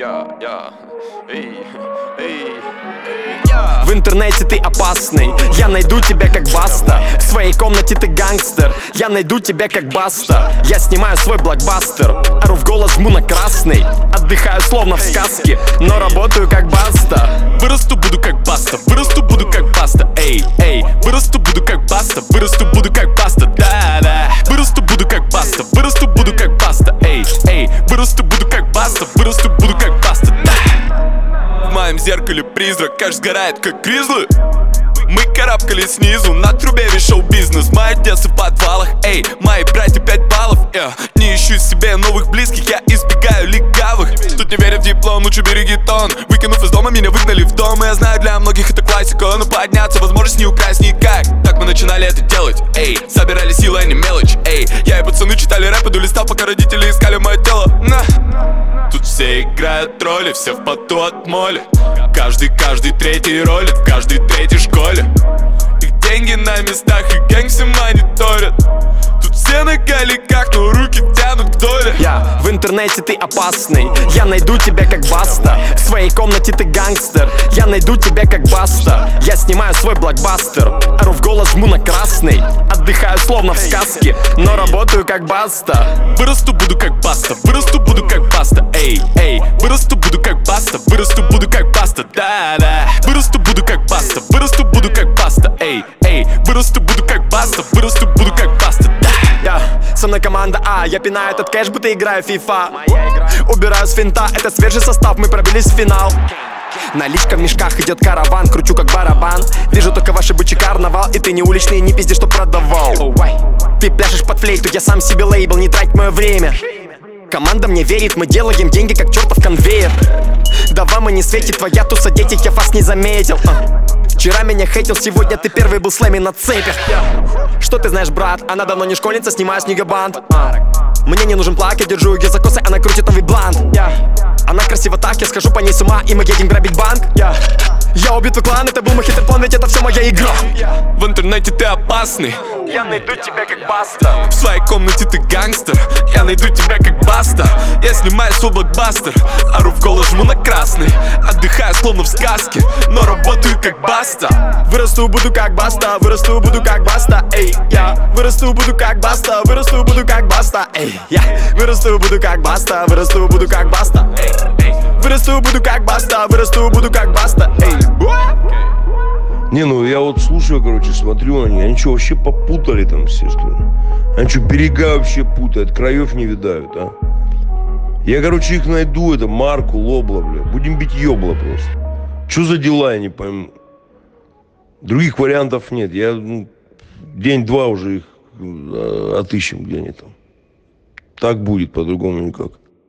В интернете ты опасный, я найду тебя как Баста. В своей комнате ты гангстер, я найду тебя как Баста. Я снимаю свой блокбастер, ору в голос, жму на красный. Отдыхаю словно в сказке, но работаю как Баста. Вырасту, буду как Баста, вырасту, буду как Баста. Эй, эй, вырасту, буду как Баста, вырасту, буду как Баста. Да-да, вырасту, буду как Баста, вырасту, буду как Баста. Эй, эй, вырасту, буду как Баста, вырасту, буду как Баста. Да. В моем зеркале призрак, кажется, сгорает как гризли. Мы карабкались снизу, на трубе весь шоу-бизнес. Мои детство в подвалах, эй, мои братья 5 баллов. Не ищу себе новых близких, я избегаю легавых. Тут не верят в диплом, лучше береги тон. Выкинув из дома, меня выгнали в дом. И я знаю, для многих это классика, но подняться возможность не украсть никак. Так мы начинали это делать, эй, собирали силы, а не мелочь, эй. Я и пацаны читали рэп, иду листал, пока родители искали мое тело. Тут все играют роли, все в поту от моли. Каждый третий ролит в каждой третьей школе. Их деньги на местах, и гэнг все мониторят. Тут все на галиках, но руки тянут к доле. В интернете ты опасный, я найду тебя как Баста. В своей комнате ты гангстер, я найду тебя как Баста. Я снимаю свой блокбастер, ору в голос, жму на красный. Отдыхаю словно в сказке, но работаю как Баста. Вырасту, буду как Баста, вырасту, буду как Баста. Эй, эй, вырасту, буду как Баста, вырасту, буду как Баста. Да-да, вырасту, буду как Баста, вырасту, буду как Баста. Эй, эй, вырасту, буду как Баста, вырасту, буду как Баста. Да. Со мной команда А, я пинаю этот кэш, будто играю в FIFA. Убираю с финта, это свежий состав, мы пробились в финал. Наличка в мешках, идет караван, кручу как барабан. Вижу только ваши бычий карнавал, и ты не уличный, не пизди, что продавал. Ты пляшешь под флейту, я сам себе лейбл, не трать мое время. Команда мне верит, мы делаем деньги, как чертов конвейер. Да вам и не светит твоя туса, дети, я вас не заметил. Вчера меня хейтил, сегодня ты первый был в слэме на цепях. Что ты знаешь, брат? Она давно не школьница, снимаю снегобанд. Мне не нужен плак, я держу ее за косы, она крутит новый блант. Она красива так, я схожу по ней с ума, и мы едем грабить банк. Я убил твой клан, это был мой хитрый план, ведь это все моя игра. В интернете ты опасный, я найду тебя как Баста. В своей комнате ты гангстер, я найду тебя как Баста. Я снимаю свой блокбастер, ору в голос, жму на красный. Отдыхаю словно в сказке, но работаю как Баста. Вырасту, буду как Баста, вырасту, буду как Баста. Эй, я вырасту, буду как Баста, вырасту, буду как Баста. Эй, я вырасту, буду как Баста, вырасту, буду как Баста. Вырасту, буду как Баста, вырасту, буду как Баста. Эй. Не, ну я вот слушаю, короче, смотрю они что, вообще попутали там все, что ли? Они что, берега вообще путают, краев не видают, а? Я, короче, их найду, это Марку, Лобла, бля. Будем бить ёбла просто. Что за дела, я не пойму. Других вариантов нет. Я день-два уже их отыщем где они там. Так будет, по-другому никак.